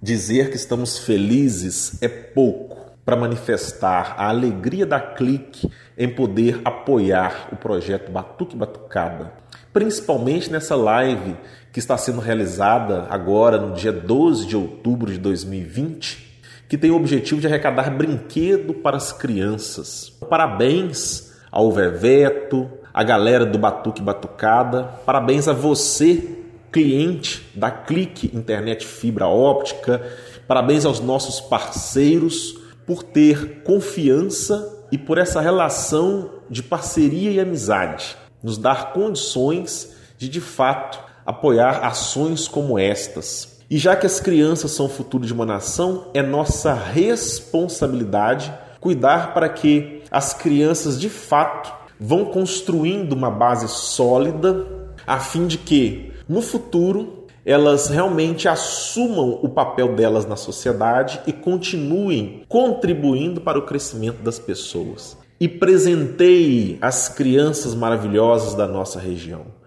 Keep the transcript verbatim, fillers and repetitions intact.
Dizer que estamos felizes é pouco para manifestar a alegria da Clique em poder apoiar o projeto Batuque Batucada, principalmente nessa live que está sendo realizada agora no dia doze de outubro de dois mil e vinte, que tem o objetivo de arrecadar brinquedo para as crianças. Parabéns ao Veveto, a galera do Batuque Batucada, parabéns a você, cliente da Clique Internet Fibra Óptica, parabéns aos nossos parceiros por ter confiança e por essa relação de parceria e amizade, nos dar condições de, de fato, apoiar ações como estas. E já que as crianças são o futuro de uma nação, é nossa responsabilidade cuidar para que as crianças, de fato, vão construindo uma base sólida a fim de que, no futuro, elas realmente assumam o papel delas na sociedade e continuem contribuindo para o crescimento das pessoas. E presenteie as crianças maravilhosas da nossa região.